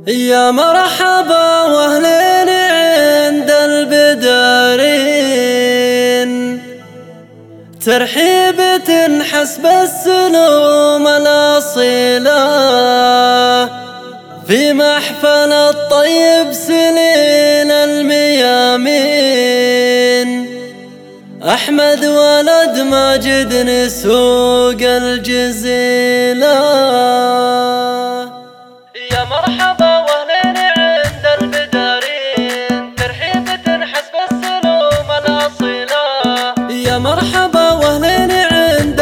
يا مرحبا واهلين عند البدارين، ترحيبة حسب السلوم الأصيلة في محفل الطيب سليل الميامين. أحمد ولد ماجد نسوق الجزيلة. يا مرحبا واهلين عند البدارين، ترحيبة حسب السلوم الأصيلة. يا مرحبا واهلين عند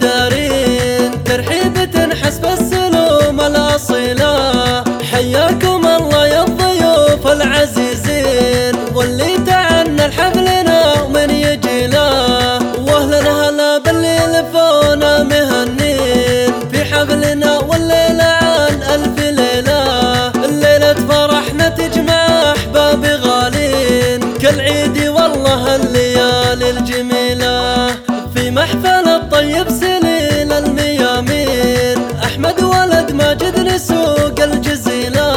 البدارين، ترحيبة حسب السلوم الأصيلة. حياكم الله يا الضيوف العزيزين، واللي تعنى لحفلنا ومن يجي له. واهلا هلا باللي لفونا مهنين في حفلنا، والليلة عن ألف ليلة. الليلة فرحنا تجمع أحباب غالين كالعيد، والله الليالي الجميلة في محفل الطيب سليل الميامين. أحمد ولد ماجد نسوق الجزيلة.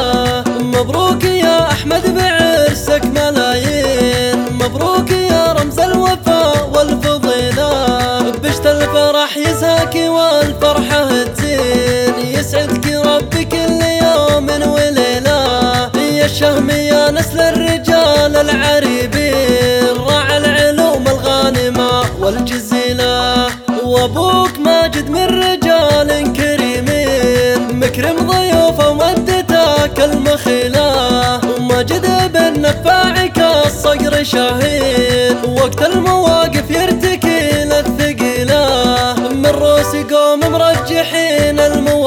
مبروك يا أحمد بعرسك ملايين، مبروك يا رمز الوفاء والفضيلة. بشت الفرح يزهاك والفرحة تزين، يسعدك ربي كل يوم وليلة. يا الشهم يا نسل الرجال العريبين، راعى العلوم الغانمة والجزيلة. وابوك ماجد من رجال كريمين، مكرم ضيوفه ومدتك المخيلة. وماجد بن نفاعك الصقر شاهين، وقت المواقف يرتكي للثقيلة. من روس قوم مرجحين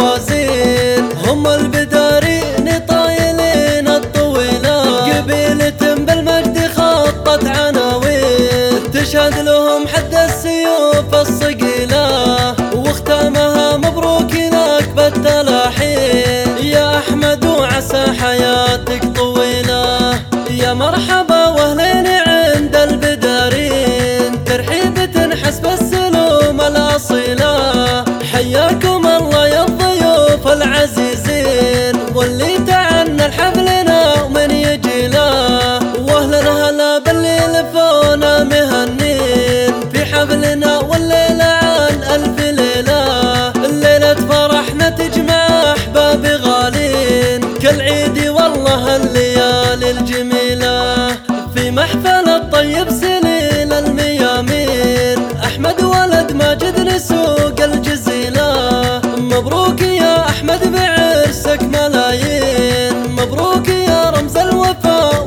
الموازين، هم البدارين طايلين الطويلة. قبيلة بالمجد خطت عناوين، تشهد لهم حد السيوف الصقيلة. واختامها مبروك لك بالتلاحين، يا أحمد وعسى حياتك طويلة. يا مرحبا واهلين عند البدارين، ترحيبة حسب السلوم الأصيلة. حياكم الله يا الضيوف العزيزين، واللي تعنى لحفلنا ومن يجي له. واهلا هلا باللي لفونا مهنين في حفلنا، والليلة عن ألف ليلة. الليلة فرحنا تجمع أحباب غالين كالعيد، والله الليالي الجميلة في محفل الطيب سليل الميامين. أحمد ولد ماجد نسوق الجزيلة. مبروك يا أحمد بعرسك ملايين، مبروك يا رمز الوفاء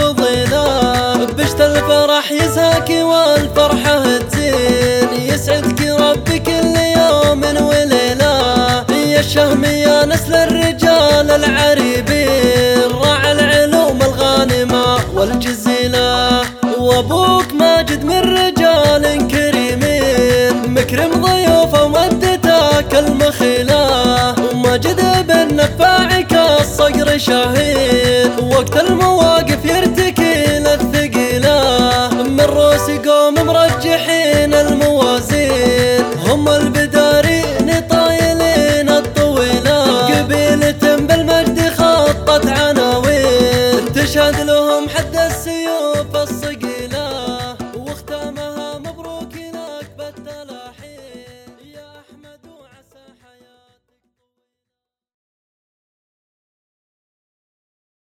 والفضيلة. بشت الفرح يزهاك والفرحة تزين، يسعدك ربي كل يوم وليلة. يا الشهم يا نسل الرجال العريبين، راعى العلوم الغانمة والجزيلة. وابوك ماجد من رجال كريمين، مكرم ضيوفه ومدتك المخيلة. وماجد بن نفاعك الصقر شاهين، وقت المواقف يرتكي